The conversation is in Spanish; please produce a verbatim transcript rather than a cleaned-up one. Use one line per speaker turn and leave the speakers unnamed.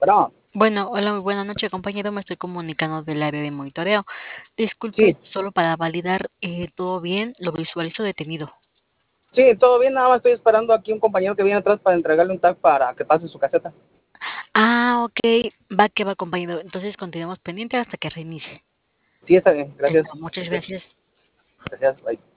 Bueno,
Bueno, hola, muy buena noche, compañero. Me estoy comunicando del área de monitoreo. Disculpe,
sí,
solo para validar eh, todo bien, lo visualizo detenido.
sí, todo bien, nada más estoy esperando aquí un compañero que viene atrás para entregarle un tag para que pase su caseta.
Ah, ok, va que va, compañero. Entonces continuamos pendiente hasta que reinicie.
Sí, está bien,
Listo,
gracias.
muchas
Gracias,
gracias.
gracias, bye.